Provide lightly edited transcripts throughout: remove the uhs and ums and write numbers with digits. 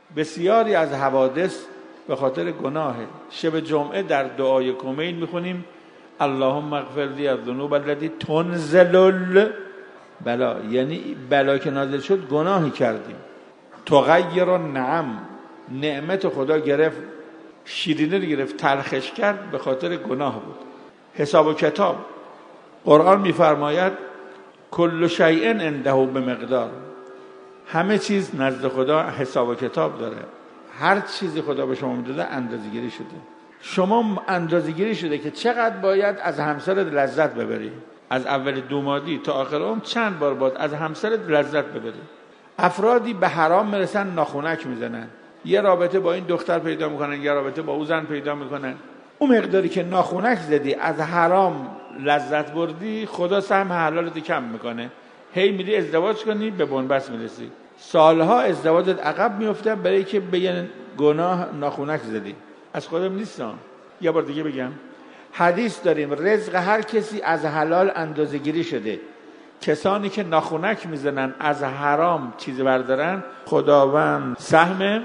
بسیاری از حوادث به خاطر گناهه. شب جمعه در دعای کمیل میخونیم اللهم اغفر لی الذنوب التي تنزل البلا، یعنی بلا که نازل شد گناهی کردیم. تغیر النعم، نعمت خدا گرفت، شیرینه رو گرفت تلخش کرد، به خاطر گناه بود. حساب و کتاب، قرآن میفرماید کل شیء عنده بمقدار، همه چیز نزد خدا حساب و کتاب داره. هر چیزی خدا به شما میداده اندازه‌گیری شده. شما اندازه‌گیری شده که چقدر باید از همسرت لذت ببری. از اول دومادی تا آخر عمر چند بار باید از همسرت لذت ببری. افرادی به حرام میرسن ناخونک میزنن، یه رابطه با این دختر پیدا میکنن، یه رابطه با او زن پیدا میکنن. اون مقداری که ناخونک زدی از حرام لذت بردی، خدا سهم حلالت کم میکنه. هی میری ازدواج کنی به بنبست میرسی، سالها ازدواجت عقب میفته برای که به یه گناه ناخونک زدی. از خودم نیستم. یه بار دیگه بگم، حدیث داریم رزق هر کسی از حلال اندازه‌گیری شده. کسانی که ناخونک میزنن از حرام چیز بردارن، خداوند سهم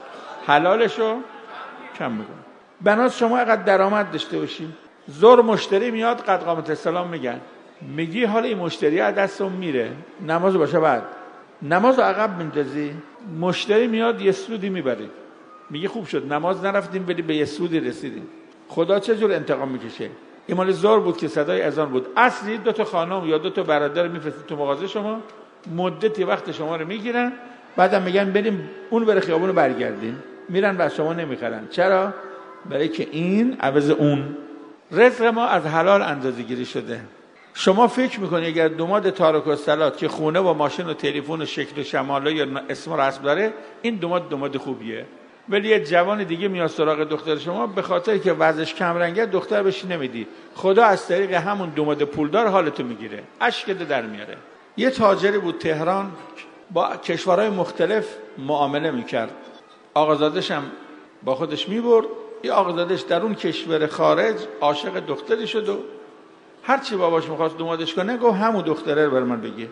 حلالشو کم میکنه. بناس شما اقدر درآمد داشته باشیم، زور مشتری میاد قد قامت السلام میگن، میگی حالا این مشتری از دستم میره، نماز باشه بعد نماز عقب میندازی، مشتری میاد یه سودی میبری، میگی خوب شد نماز نرفتیم ولی به یه سودی رسیدیم. خدا چه جور انتقام میکشه؟ این مال زور بود که صدای اذان بود. اصلی 2 خانم یا 2 برادر میفرستید تو مغازه شما، مدتی وقت شما رو میگیرن، بعدم میگن بریم اون بره خیابون رو برگردیم، میرن و شما نمیخرن. چرا؟ برای که این عوض اون. رزق ما از حلال اندازه‌گیری شده. شما فکر میکنی اگر دوماد تارک الصلاه که خونه و ماشین و تلفن و شکل و شماله یا اسم و رسم داره، این دوماد خوبیه، ولی یه جوان دیگه میاد سراغ دختر شما به خاطر که وضعش کم رنگه دختر بهش نمیدی، خدا از طریق همون دوماد پولدار حالتو میگیره، اشکت در میاره. یه تاجری بود تهران با کشورهای مختلف معامله میکرد، آقازادش هم با خودش میبرد. یه آقازادش در اون کشور خارج عاشق دختری شد و هرچی باباش میخواست دومادش کنه گفت همون دختره رو بر من بگی.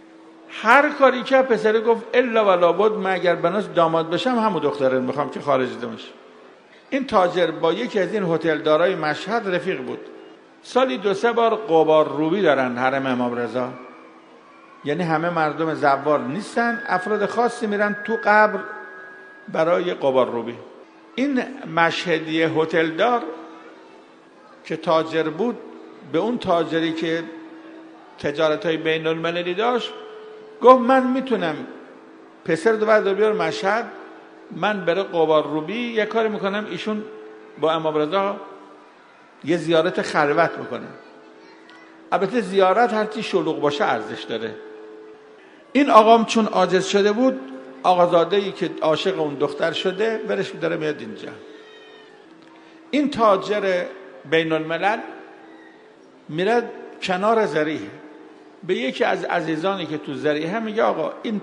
هر کاری که پسره گفت الا ولا بد، من اگر بناس داماد بشم همون دختره رو میخوام که خارج دمش. این تاجر با یکی از این هتلدارای مشهد رفیق بود. سالی 2-3 بار قبار روبی دارن حرم امام رضا، یعنی همه مردم زوار نیستن، افراد خاصی میرن تو قبر برای قبار روبی. این مشهدی هتلدار که تاجر بود به اون تاجری که تجارت‌های بین المللی داشت گفت من میتونم پسر دو بردار بیار مشهد، من بره قبار روبی یه کاری میکنم، ایشون با امام رضا یه زیارت خلوت میکنه. البته زیارت هرچی شلوغ باشه ارزش داره. این آقام چون عاجز شده بود، آقازاده‌ای که عاشق اون دختر شده برش داره میاد اینجا. این تاجر بین الملل میره کنار ذریح، به یکی از عزیزانی که تو ذریح میگه آقا این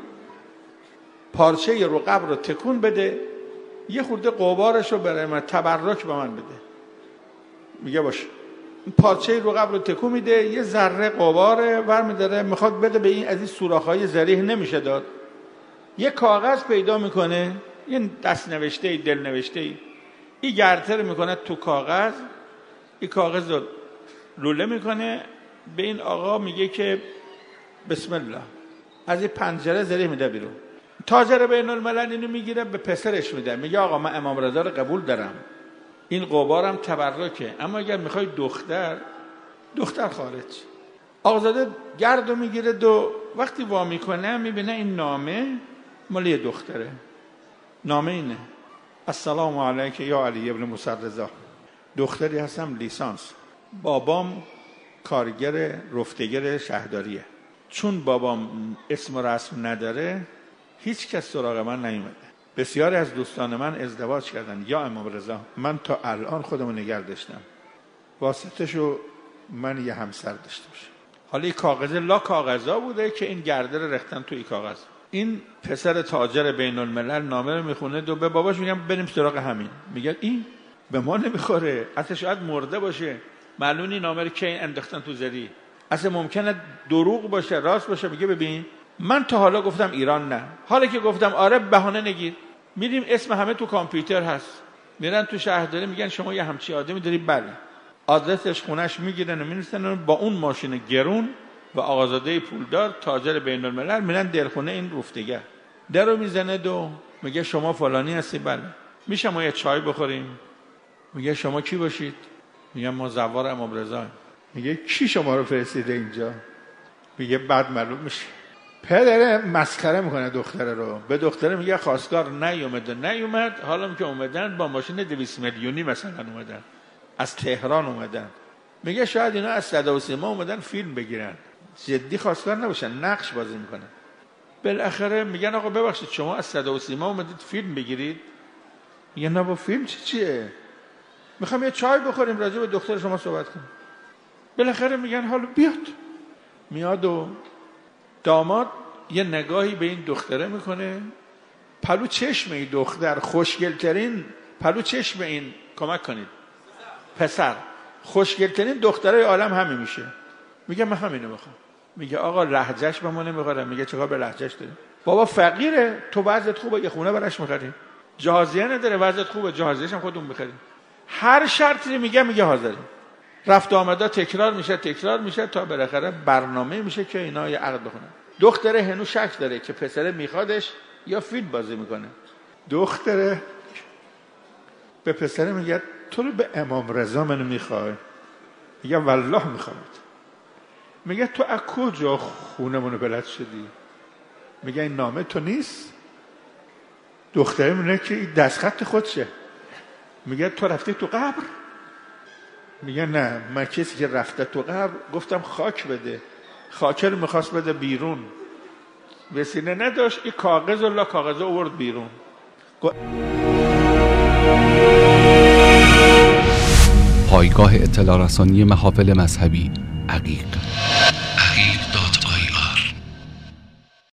پارچه رو قبر رو تکون بده، یه خورده قبارش رو برای من تبرک به من بده. میگه باشه. پارچه رو قبر رو تکون میده، یه ذره قباره ورمیداره، میخواد بده به این از این سوراخ‌های ذریح، نمیشه داد. یه کاغذ پیدا میکنه، یه دست نوشته دل نوشته، این گرتر میکنه تو کاغذ، این کاغذ رو لوله میکنه، به این آقا میگه که بسم الله، از این پنجره ذریح میده بیرون. تاجر بین الملل اینو میگیره به پسرش میده، میگه آقا من امام رضا رو قبول دارم، این قبارم تبرکه، اما اگر میخوای دختر خارج. آقازاده گردو میگیره دو وقتی وا میکنه میبینه این نامه مال یه دختره. نامه اینه: السلام علیک یا علی ابن موسی رضا، دختری هستم لیسانس، بابام کارگر رفتگر شهرداریه، چون بابام اسم و رسم نداره هیچ کس سراغ من نیومده، بسیاری از دوستان من ازدواج کردن یا امام رضا، من تا الان خودمو نگه داشتم، واسطشو من یه همسر داشته باشم. حالا این کاغذ لا کاغذا بوده که این گرده رو رختن تو این کاغذ. این پسر تاجر بین الملل نامه رو میخونه و به باباش میگم بریم سراغ همین. میگه این به ما نمیخوره، اصلا شاید مرده باشه، معلومی نامه رو که انداختن تو زری، اصلا ممکنه دروغ باشه راست باشه. میگه ببین من تا حالا گفتم ایران نه، حالا که گفتم آره بهانه نگیر. میریم اسم همه تو کامپیوتر هست، میرن تو شهرداری میگن شما یه همچی آدمی داری، بله، آدرسش خونش میگیرن و میرسن با اون ماشین گرون و آقازاده پولدار تاجر بین الملل میرن دلخونه این رفتگر. در رو میزنه دو میگه شما فلانی هستی؟ بله. میشه ما یه چای بخوریم؟ میگه شما کی باشید؟ میگه ما زوار امام رضا. میگه کی شما رو فرستیده اینجا؟ میگه بعد معلوم میشه. پدره مسخره میکنه دختره رو، به دختره میگه خواستگار نیومد، حالا که اومدن با ماشین 200 میلیونی مثلا اومدن، از تهران اومدن. میگه شاید اینا از صدا و سیما اومدن فیلم بگیرن، جدی خواستگار نباشن، نقش بازی میکنن. بالاخره میگن آقا ببخشید شما از صدا و سیما اومدید فیلم بگیرید؟ میگه نه با فیلم چیه؟ میخوام یه چای بخوریم راجع به دختر شما صحبت کنیم. بالاخره میگن حالا بیاد. میاد و داماد یه نگاهی به این دختره میکنه، پلو چشم این دختر خوشگلترین، پلو چشم این، کمک کنید پسر، خوشگلترین دختره عالم همین میشه. میگه من همینو میخوام. میگه آقا لهجهش به ما نمیخوره. میگه چیکار به لهجهش داری؟ بابا فقیره، تو وضعت خوبه، یه خونه براش میخری. جهازیه نداره، وضعت خوبه، جهازیه‌ش هم خودمون میخریم. هر شرطی میگه حاضریم. رفت آمده تکرار میشه تا بالاخره برنامه میشه که اینا یه عقد بکنن. دختره هنوز شک داره که پسره میخوادش یا فیلم بازی میکنه. دختره به پسره میگه تو رو به امام رضا منو میخوای؟ میگه والله میخوام. میگه تو از کجا خونمونو بلد شدی؟ میگه این نامه تو نیست؟ دختره میگه که این دستخط خودشه. میگه تو رفتی تو قبر؟ میگه نه، من کسی که رفته تو قبر گفتم خاک بده، خاکر میخواست بده بیرون، وسیله نداشت، این کاغذ الله کاغذ آورد بیرون. پایگاه اطلاع رسانی محافل مذهبی عقیق.